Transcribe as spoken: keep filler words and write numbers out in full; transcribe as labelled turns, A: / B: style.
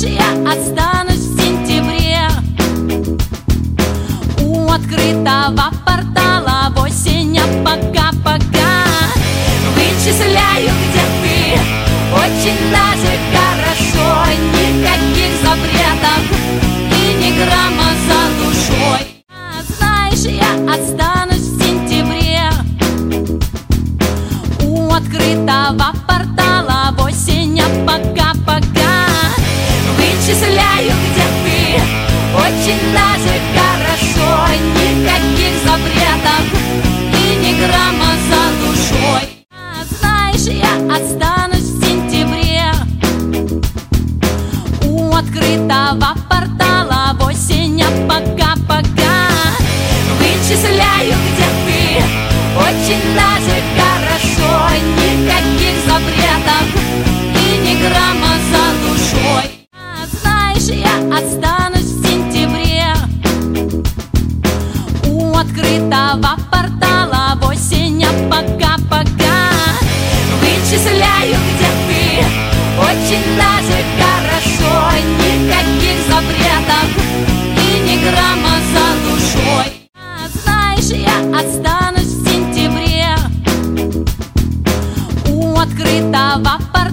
A: я останусь в сентябре у открытого портала в осень, а пока-пока вычисляю, где ты, очень даже хорошо. Никаких запретов и ни грамма за душой. А знаешь, я останусь в сентябре у открытого портала в осень, а пока-пока вычисляю, где ты, очень даже хорошо. Никаких запретов и ни грамма за душой. А знаешь, я останусь в сентябре у открытого портала в осень, а пока-пока вычисляю, где ты, очень даже хорошо. Никаких запретов и ни грамма за душой. А знаешь, я останусь в сентябре у открытого портала в осень, а пока-пока вычисляю, где ты, очень даже хорошо. Никаких запретов и ни грамма за душой. А знаешь, я останусь